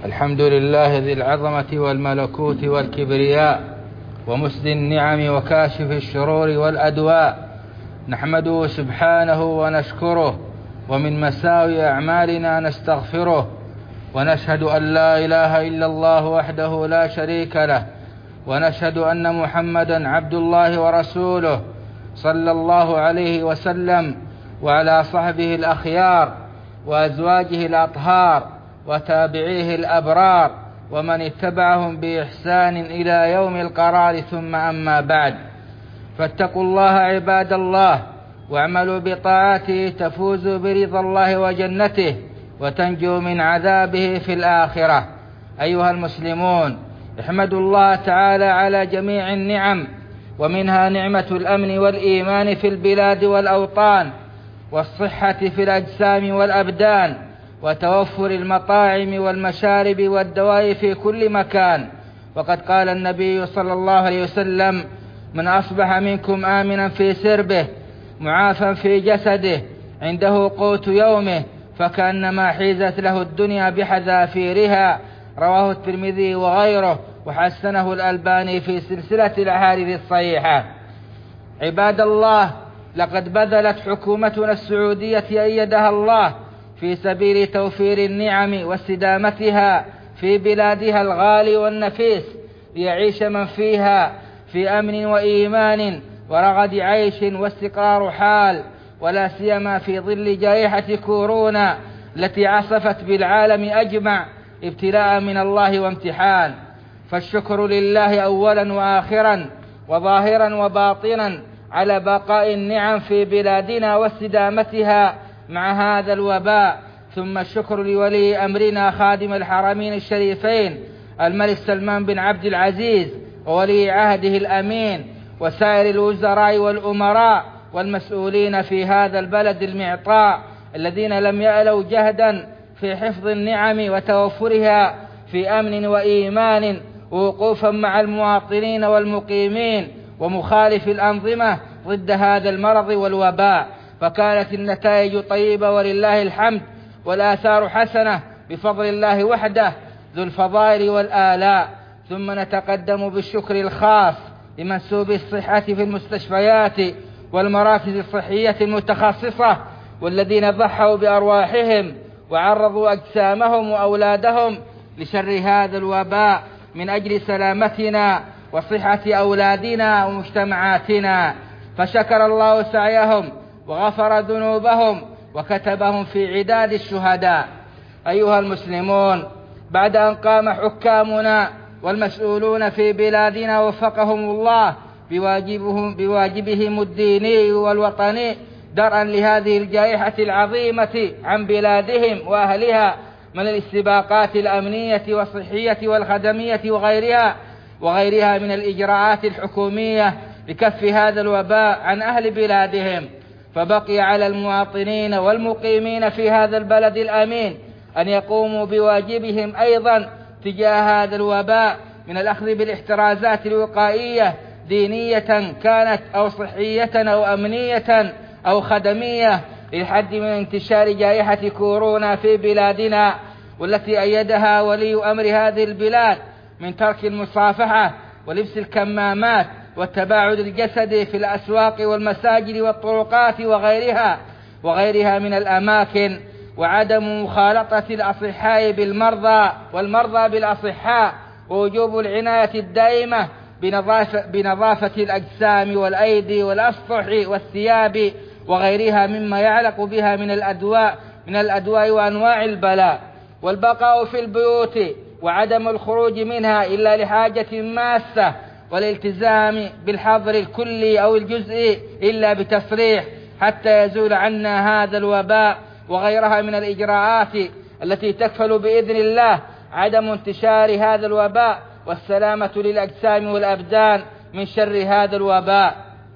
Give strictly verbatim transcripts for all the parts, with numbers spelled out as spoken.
الحمد لله ذي العظمة والملكوت والكبرياء ومسدي النعم وكاشف الشرور والأدواء، نحمده سبحانه ونشكره، ومن مساوي أعمالنا نستغفره، ونشهد أن لا إله إلا الله وحده لا شريك له، ونشهد أن محمدا عبد الله ورسوله صلى الله عليه وسلم وعلى صحبه الأخيار وأزواجه الأطهار وتابعيه الأبرار ومن اتبعهم بإحسان إلى يوم القرار، ثم أما بعد، فاتقوا الله عباد الله واعملوا بطاعته تفوزوا برضا الله وجنته وتنجوا من عذابه في الآخرة. أيها المسلمون، احمدوا الله تعالى على جميع النعم، ومنها نعمة الأمن والإيمان في البلاد والأوطان، والصحة في الأجسام والأبدان، وتوفر المطاعم والمشارب والدواء في كل مكان. وقد قال النبي صلى الله عليه وسلم: من أصبح منكم آمنا في سربه معافا في جسده عنده قوت يومه فكأنما حيزت له الدنيا بحذافيرها. رواه الترمذي وغيره، وحسنه الألباني في سلسلة الأحاديث الصحيحة. عباد الله، لقد بذلت حكومتنا السعودية أيدها الله في سبيل توفير النعم واستدامتها في بلادها الغالي والنفيس، ليعيش من فيها في أمن وإيمان ورغد عيش واستقرار حال، ولا سيما في ظل جائحة كورونا التي عصفت بالعالم أجمع ابتلاء من الله وامتحان. فالشكر لله أولا وآخرا وظاهرا وباطنا على بقاء النعم في بلادنا واستدامتها مع هذا الوباء، ثم الشكر لولي أمرنا خادم الحرمين الشريفين الملك سلمان بن عبد العزيز وولي عهده الأمين وسائر الوزراء والأمراء والمسؤولين في هذا البلد المعطاء، الذين لم يألوا جهدا في حفظ النعم وتوفرها في أمن وإيمان، ووقوفا مع المواطنين والمقيمين ومخالف الأنظمة ضد هذا المرض والوباء، فكانت النتائج طيبة ولله الحمد، والآثار حسنة بفضل الله وحده ذو الفضائل والآلاء. ثم نتقدم بالشكر الخاص لمنسوب الصحة في المستشفيات والمراكز الصحية المتخصصة، والذين ضحوا بأرواحهم وعرضوا أجسامهم وأولادهم لشر هذا الوباء من أجل سلامتنا وصحة أولادنا ومجتمعاتنا، فشكر الله سعيهم وغفر ذنوبهم وكتبهم في عداد الشهداء. أيها المسلمون، بعد أن قام حكامنا والمسؤولون في بلادنا وفقهم الله بواجبهم, بواجبهم الديني والوطني درءا لهذه الجائحة العظيمة عن بلادهم وأهلها من الاستباقات الأمنية والصحية والخدمية وغيرها وغيرها من الإجراءات الحكومية لكف هذا الوباء عن أهل بلادهم، فبقي على المواطنين والمقيمين في هذا البلد الأمين أن يقوموا بواجبهم أيضا تجاه هذا الوباء من الأخذ بالاحترازات الوقائية دينية كانت أو صحية أو أمنية أو خدمية للحد من انتشار جائحة كورونا في بلادنا، والتي أيدها ولي أمر هذه البلاد من ترك المصافحة ولبس الكمامات والتباعد الجسدي في الأسواق والمساجد والطرقات وغيرها وغيرها من الأماكن، وعدم مخالطة الأصحاء بالمرضى والمرضى بالأصحاء، ووجوب العناية الدائمة بنظافة, بنظافة الأجسام والأيدي والأسطح والثياب وغيرها مما يعلق بها من الأدواء من الأدواء وأنواع البلاء، والبقاء في البيوت وعدم الخروج منها إلا لحاجة ماسة، والالتزام بالحظر الكلي أو الجزئي إلا بتصريح حتى يزول عنا هذا الوباء، وغيرها من الإجراءات التي تكفل بإذن الله عدم انتشار هذا الوباء والسلامة للأجسام والأبدان من شر هذا الوباء.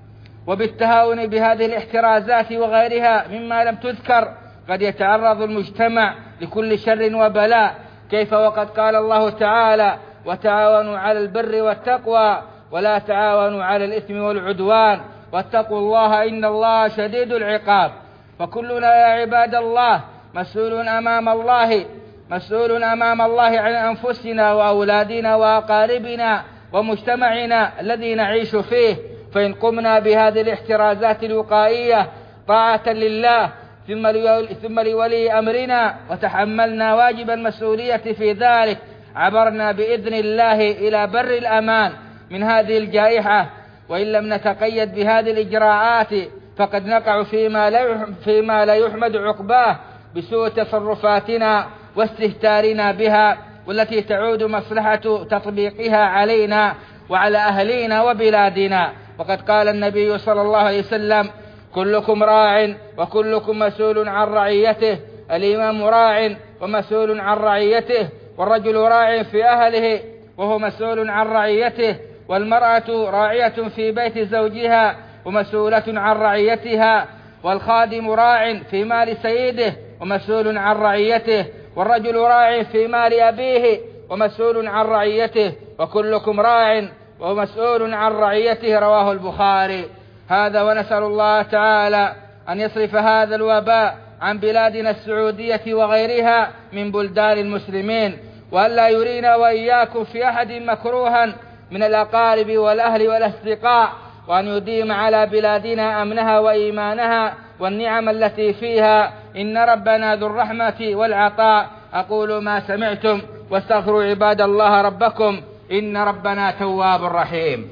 وبالتهاون بهذه الاحترازات وغيرها مما لم تذكر قد يتعرض المجتمع لكل شر وبلاء، كيف وقد قال الله تعالى: وتعاونوا على البر والتقوى ولا تعاونوا على الإثم والعدوان واتقوا الله إن الله شديد العقاب. فكلنا يا عباد الله مسؤول أمام الله مسؤول أمام الله عن أنفسنا وأولادنا وأقاربنا ومجتمعنا الذي نعيش فيه، فإن قمنا بهذه الاحترازات الوقائية طاعة لله ثم لولي أمرنا وتحملنا واجب المسؤولية في ذلك، عبرنا بإذن الله إلى بر الأمان من هذه الجائحة. وإن لم نتقيد بهذه الإجراءات فقد نقع فيما لا فيما لا يحمد عقباه بسوء تصرفاتنا واستهتارنا بها، والتي تعود مصلحة تطبيقها علينا وعلى أهلينا وبلادنا. وقد قال النبي صلى الله عليه وسلم: كلكم راع وكلكم مسؤول عن رعيته. الإمام راع ومسؤول عن رعيته، والرجل راع في أهله وهو مسؤول عن رعيته، والمرأة راعية في بيت زوجها ومسؤولة عن رعيتها، والخادم راع في مال سيده ومسؤول عن رعيته، والرجل راع في مال أبيه ومسؤول عن رعيته، وكلكم راع ومسؤول عن رعيته. رواه البخاري. هذا ونسأل الله تعالى أن يصرف هذا الوباء عن بلادنا السعودية وغيرها من بلدان المسلمين، وألا يرينا وإياكم في أحد مكروها من الأقارب والأهل والأصدقاء، وأن يديم على بلادنا أمنها وإيمانها والنعم التي فيها، إن ربنا ذو الرحمة والعطاء. أقول ما سمعتم واستغفروا عباد الله ربكم إن ربنا تواب رحيم.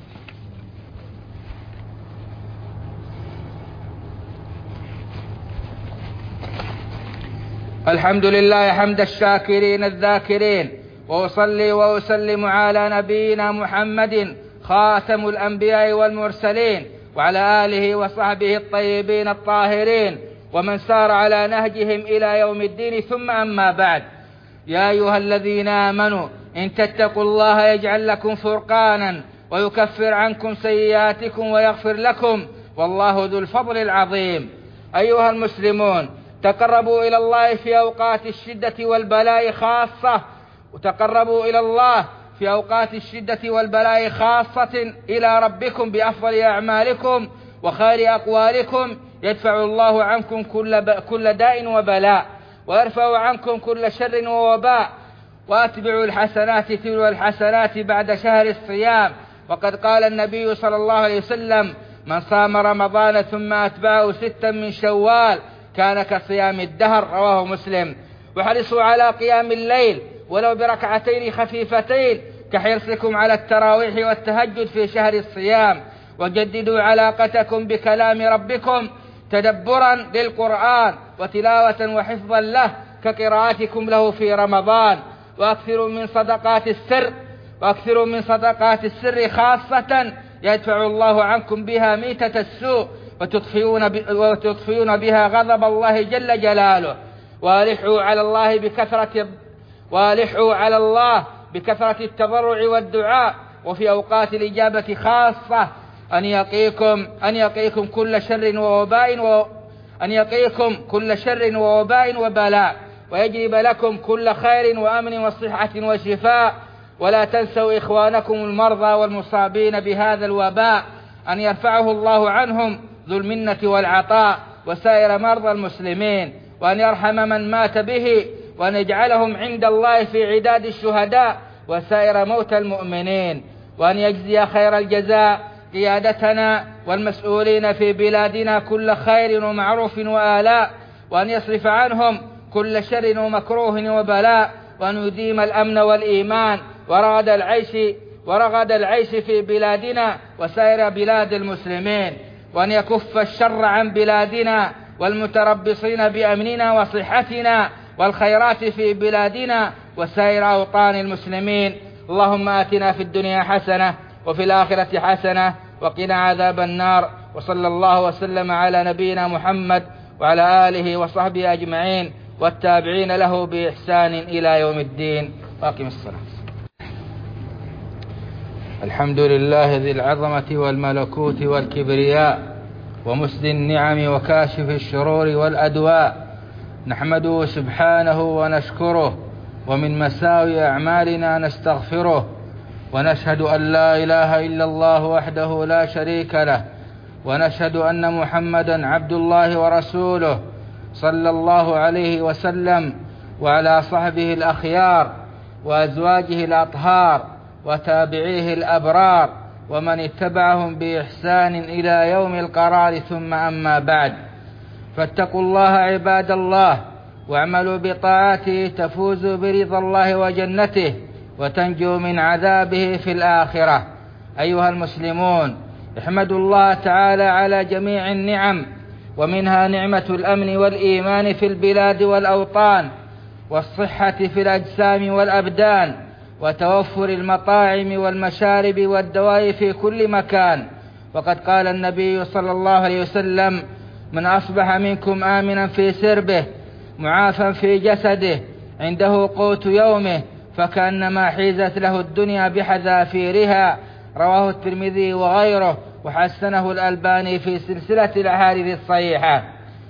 الحمد لله حمد الشاكرين الذاكرين، وأصلي وأسلم على نبينا محمد خاتم الأنبياء والمرسلين، وعلى آله وصحبه الطيبين الطاهرين، ومن سار على نهجهم إلى يوم الدين. ثم أما بعد، يا أيها الذين آمنوا إن تتقوا الله يجعل لكم فرقانا ويكفر عنكم سيئاتكم ويغفر لكم، والله ذو الفضل العظيم. أيها المسلمون، تقربوا إلى الله في أوقات الشدة والبلاء خاصة، وتقربوا إلى الله في أوقات الشدة والبلاء خاصة إلى ربكم بأفضل أعمالكم وخير أقوالكم، يدفع الله عنكم كل, ب... كل داء وبلاء، ويرفع عنكم كل شر ووباء. وأتبعوا الحسنات تلو الحسنات بعد شهر الصيام. وقد قال النبي صلى الله عليه وسلم: من صام رمضان ثم أتبعه ستا من شوال كان كصيام الدهر. رواه مسلم. وحرصوا على قيام الليل ولو بركعتين خفيفتين كحرصكم على التراويح والتهجد في شهر الصيام. وجددوا علاقتكم بكلام ربكم تدبرا للقرآن وتلاوة وحفظا له كقراءتكم له في رمضان. وأكثروا من صدقات السر وأكثروا من صدقات السر خاصة يدفع الله عنكم بها ميتة السوء وتطفئون, ب... وتطفئون بها غضب الله جل جلاله. والحوا على الله بكثرة والحوا على الله بكثرة التضرع والدعاء، وفي أوقات الإجابة خاصة أن يقيكم أن يقيكم كل شر ووباء و... أن يقيكم كل شر ووباء وبلاء، ويجلب لكم كل خير وأمن وصحة وشفاء. ولا تنسوا إخوانكم المرضى والمصابين بهذا الوباء، أن يرفعه الله عنهم ذو المنة والعطاء وسائر مرضى المسلمين، وأن يرحم من مات به، وأن يجعلهم عند الله في عداد الشهداء وسائر موتى المؤمنين، وأن يجزي خير الجزاء قيادتنا والمسؤولين في بلادنا كل خير ومعروف وآلاء، وأن يصرف عنهم كل شر ومكروه وبلاء، وأن يديم الأمن والإيمان ورغد العيش ورغد العيش في بلادنا وسائر بلاد المسلمين، وأن يكف الشر عن بلادنا والمتربصين بأمننا وصحتنا والخيرات في بلادنا وسائر أوطان المسلمين. اللهم آتنا في الدنيا حسنة وفي الآخرة حسنة وقنا عذاب النار. وصلى الله وسلم على نبينا محمد وعلى آله وصحبه أجمعين والتابعين له بإحسان إلى يوم الدين. واقم الصلاة. الحمد لله ذي العظمة والملكوت والكبرياء ومسدي النعم وكاشف الشرور والأدواء، نحمده سبحانه ونشكره، ومن مساوي أعمالنا نستغفره، ونشهد أن لا إله إلا الله وحده لا شريك له، ونشهد أن محمدا عبد الله ورسوله صلى الله عليه وسلم وعلى صحبه الأخيار وأزواجه الأطهار وتابعيه الأبرار ومن اتبعهم بإحسان إلى يوم القرار، ثم أما بعد، فاتقوا الله عباد الله واعملوا بطاعته تفوزوا برضا الله وجنته وتنجوا من عذابه في الآخرة. أيها المسلمون، احمدوا الله تعالى على جميع النعم، ومنها نعمة الأمن والإيمان في البلاد والأوطان، والصحة في الأجسام والأبدان، وتوفر المطاعم والمشارب والدواء في كل مكان. وقد قال النبي صلى الله عليه وسلم: من أصبح منكم آمنا في سربه معافا في جسده عنده قوت يومه فكأنما حيزت له الدنيا بحذافيرها. رواه الترمذي وغيره، وحسنه الألباني في سلسلة الأحاديث الصحيحة.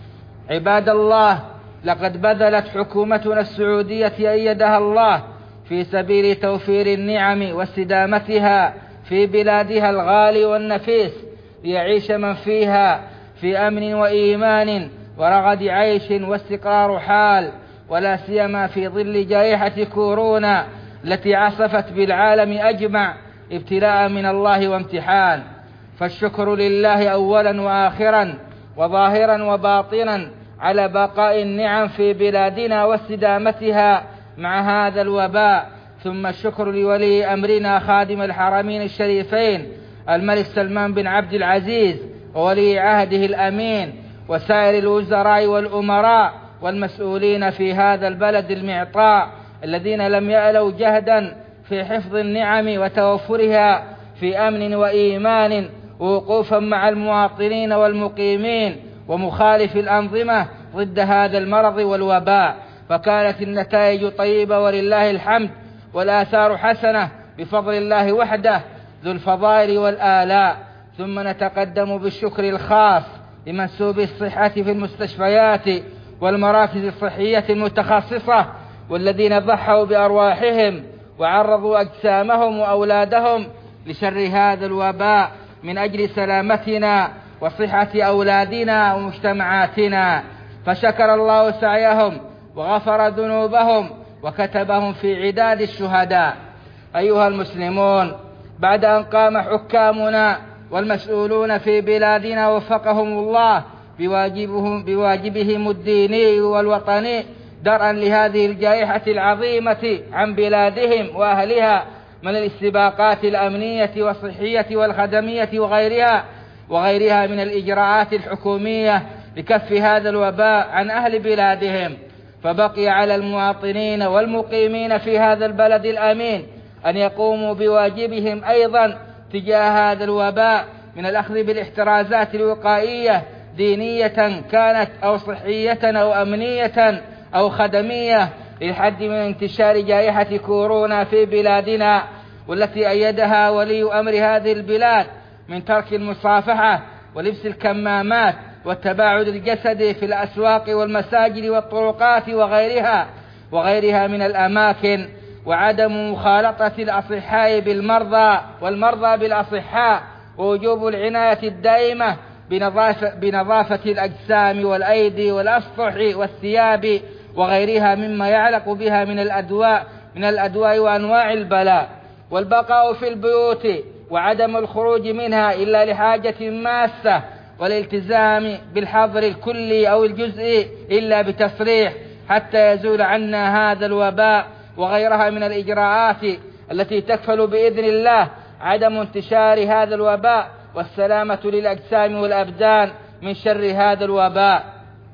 عباد الله، لقد بذلت حكومتنا السعودية أيدها الله في سبيل توفير النعم واستدامتها في بلادها الغالي والنفيس، ليعيش من فيها في أمن وإيمان ورغد عيش واستقرار حال، ولا سيما في ظل جائحة كورونا التي عصفت بالعالم أجمع ابتلاء من الله وامتحان. فالشكر لله أولا وآخرا وظاهرا وباطنا على بقاء النعم في بلادنا واستدامتها مع هذا الوباء، ثم الشكر لولي أمرنا خادم الحرمين الشريفين الملك سلمان بن عبد العزيز وولي عهده الأمين وسائر الوزراء والأمراء والمسؤولين في هذا البلد المعطاء الذين لم يألوا جهدا في حفظ النعم وتوفرها في أمن وإيمان، ووقوفا مع المواطنين والمقيمين ومخالف الأنظمة ضد هذا المرض والوباء، فكانت النتائج طيبة ولله الحمد، والآثار حسنة بفضل الله وحده ذو الفضائل والآلاء. ثم نتقدم بالشكر الخاص لمنسوب الصحة في المستشفيات والمراكز الصحية المتخصصة، والذين ضحوا بأرواحهم وعرضوا أجسامهم وأولادهم لشر هذا الوباء من أجل سلامتنا وصحة أولادنا ومجتمعاتنا، فشكر الله سعيهم وغفر ذنوبهم وكتبهم في عداد الشهداء. أيها المسلمون، بعد أن قام حكامنا والمسؤولون في بلادنا وفقهم الله بواجبهم, بواجبهم الديني والوطني درءا لهذه الجائحة العظيمة عن بلادهم وأهلها من الاستباقات الأمنية والصحية والخدمية وغيرها وغيرها من الإجراءات الحكومية لكف هذا الوباء عن أهل بلادهم، فبقي على المواطنين والمقيمين في هذا البلد الأمين أن يقوموا بواجبهم أيضا تجاه هذا الوباء من الأخذ بالاحترازات الوقائية دينية كانت أو صحية أو أمنية أو خدمية للحد من انتشار جائحة كورونا في بلادنا، والتي أيدها ولي أمر هذه البلاد من ترك المصافحة ولبس الكمامات والتباعد الجسدي في الأسواق والمساجد والطرقات وغيرها وغيرها من الأماكن، وعدم مخالطة الأصحاء بالمرضى والمرضى بالأصحاء، ووجوب العناية الدائمة بنظافة, بنظافة الأجسام والأيدي والأسطح والثياب وغيرها مما يعلق بها من الأدواء من الأدواء وأنواع البلاء، والبقاء في البيوت وعدم الخروج منها إلا لحاجة ماسة، والالتزام بالحظر الكلي أو الجزئي إلا بتصريح حتى يزول عنا هذا الوباء، وغيرها من الإجراءات التي تكفل بإذن الله عدم انتشار هذا الوباء والسلامة للأجسام والأبدان من شر هذا الوباء.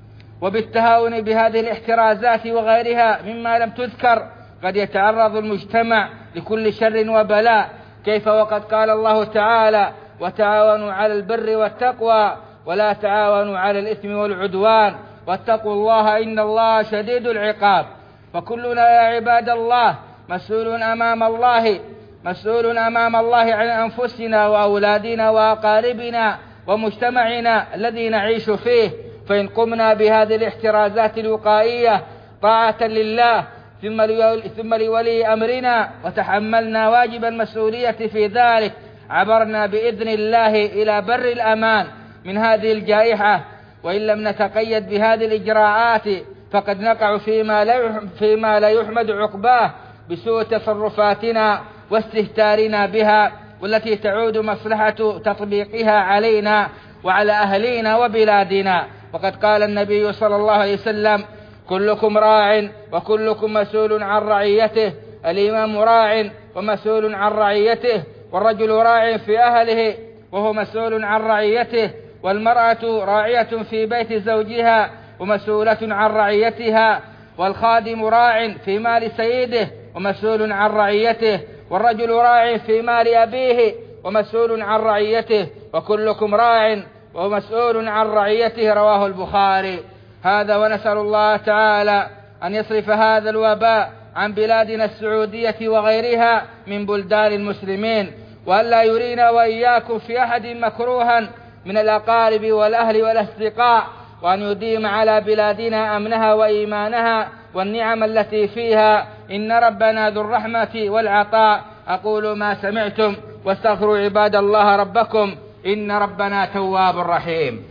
وبالتهاون بهذه الاحترازات وغيرها مما لم تذكر قد يتعرض المجتمع لكل شر وبلاء، كيف وقد قال الله تعالى: وتعاونوا على البر والتقوى ولا تعاونوا على الإثم والعدوان واتقوا الله إن الله شديد العقاب. فكلنا يا عباد الله مسؤول أمام الله مسؤول أمام الله عن أنفسنا وأولادنا وأقاربنا ومجتمعنا الذي نعيش فيه، فإن قمنا بهذه الاحترازات الوقائية طاعة لله ثم لولي أمرنا وتحملنا واجب المسؤولية في ذلك، عبرنا بإذن الله إلى بر الأمان من هذه الجائحة. وإن لم نتقيد بهذه الإجراءات فقد نقع فيما لا فيما لا يحمد عقباه بسوء تصرفاتنا واستهتارنا بها، والتي تعود مصلحة تطبيقها علينا وعلى أهلينا وبلادنا. وقد قال النبي صلى الله عليه وسلم: كلكم راع وكلكم مسؤول عن رعيته. الإمام راع ومسؤول عن رعيته، والرجل راع في أهله وهو مسؤول عن رعيته، والمرأة راعية في بيت زوجها ومسؤولة عن رعيتها، والخادم راع في مال سيده ومسؤول عن رعيته، والرجل راع في مال أبيه ومسؤول عن رعيته، وكلكم راع ومسؤول عن رعيته. رواه البخاري. هذا، ونسأل الله تعالى أن يصرف هذا الوباء عن بلادنا السعودية وغيرها من بلدان المسلمين، وأن لا يرينا وإياكم في أحد مكروها من الأقارب والأهل والأصدقاء، وأن يديم على بلادنا أمنها وإيمانها والنعم التي فيها، إن ربنا ذو الرحمة والعطاء. أقول ما سمعتم، واستغفروا عباد الله ربكم، إن ربنا تواب رحيم.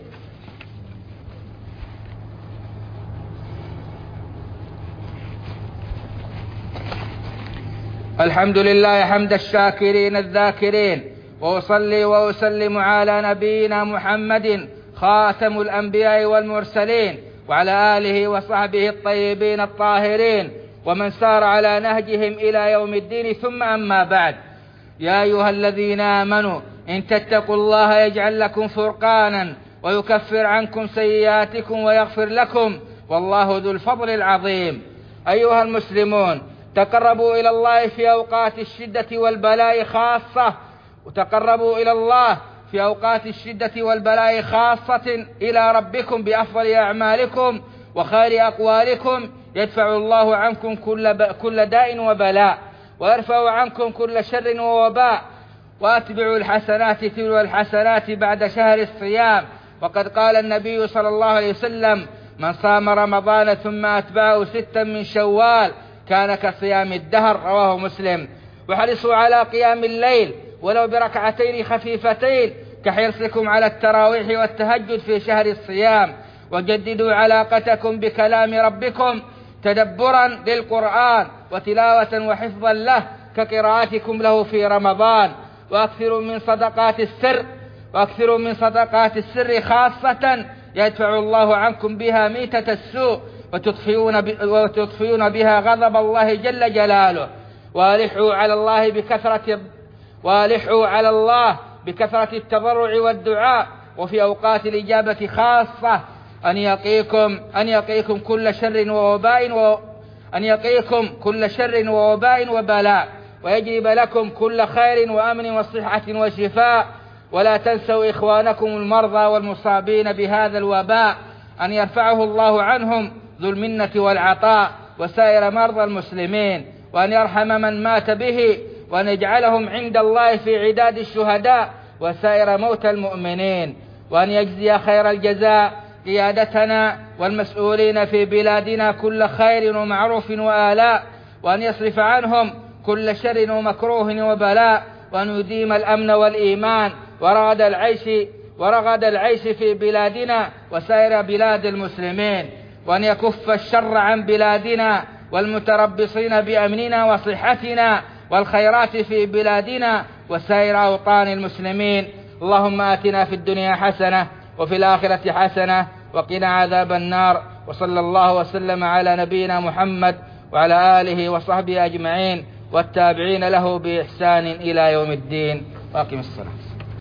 الحمد لله حمد الشاكرين الذاكرين، وأصلي وأسلم على نبينا محمد خاتم الأنبياء والمرسلين، وعلى آله وصحبه الطيبين الطاهرين، ومن سار على نهجهم إلى يوم الدين. ثم أما بعد، يا أيها الذين آمنوا إن تتقوا الله يجعل لكم فرقانا ويكفر عنكم سيئاتكم ويغفر لكم، والله ذو الفضل العظيم. أيها المسلمون، تقربوا إلى الله في أوقات الشدة والبلاء خاصة، وتقربوا إلى الله في أوقات الشدة والبلاء خاصة إلى ربكم بأفضل أعمالكم وخير أقوالكم، يدفع الله عنكم كل, ب... كل داء وبلاء، ويرفع عنكم كل شر ووباء. وأتبعوا الحسنات تلو الحسنات بعد شهر الصيام. وقد قال النبي صلى الله عليه وسلم: من صام رمضان ثم أتبعه ستا من شوال كان كصيام الدهر. رواه مسلم. وحرصوا على قيام الليل ولو بركعتين خفيفتين كحرصكم على التراويح والتهجد في شهر الصيام. وجددوا علاقتكم بكلام ربكم تدبرا للقرآن وتلاوة وحفظا له كقراءتكم له في رمضان. وأكثروا من صدقات السر وأكثروا من صدقات السر خاصة يدفع الله عنكم بها ميتة السوء وتطفئون, ب... وتطفئون بها غضب الله جل جلاله. والحوا على الله بكثرة والحوا على الله بكثرة التضرع والدعاء، وفي أوقات الإجابة خاصة، أن يقيكم أن يقيكم كل شر ووباء و... أن يقيكم كل شر ووباء وبلاء، ويجلب لكم كل خير وأمن وصحة وشفاء. ولا تنسوا إخوانكم المرضى والمصابين بهذا الوباء، أن يرفعه الله عنهم ذو المنة والعطاء وسائر مرضى المسلمين، وأن يرحم من مات به، وأن يجعلهم عند الله في عداد الشهداء وسائر موتى المؤمنين، وأن يجزي خير الجزاء قيادتنا والمسؤولين في بلادنا كل خير ومعروف وآلاء، وأن يصرف عنهم كل شر ومكروه وبلاء، وأن يديم الأمن والإيمان ورغد العيش ورغد العيش في بلادنا وسائر بلاد المسلمين، وأن يكف الشر عن بلادنا والمتربصين بأمننا وصحتنا والخيرات في بلادنا وسائر أوطان المسلمين. اللهم آتنا في الدنيا حسنة وفي الآخرة حسنة وقنا عذاب النار. وصلى الله وسلم على نبينا محمد وعلى آله وصحبه أجمعين والتابعين له بإحسان إلى يوم الدين. واقم الصلاة.